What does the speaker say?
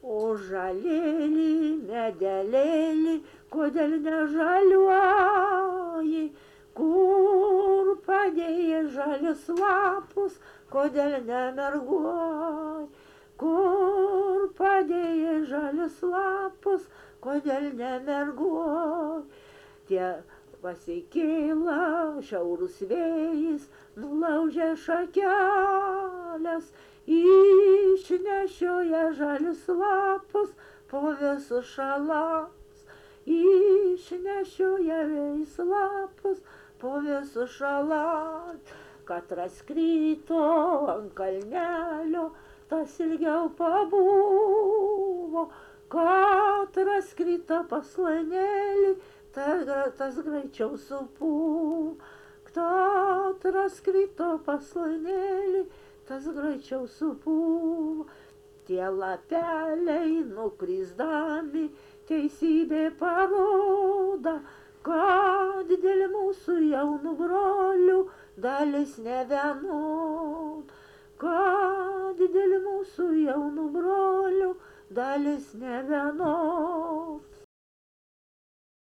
O žalėlį, medelėlį, kodėl nežaliuoji? Kur padėjai žalius lapus, kodėl nemerguoji? Kur padėjai žalius lapus, kodėl nemerguoji? Tie pasikėla šiaurus vėjas, nulaužė šakelės, išnešioja žalius lapus po visus šalas, išnešioja vėjas lapus po visus šalas. Katras krito ant kalnelio, tas ilgiau pabuvo, katras krito pas lanelį, tas greičiau supūvo. Katras krito pas lanelį, tas greičiau supūvo. Tie lapeliai nukrisdami teisybė parodo, kad dėl mūsų jaunų brolių dalis nevienod. Kad dėl mūsų jaunų brolių dalis nevienod.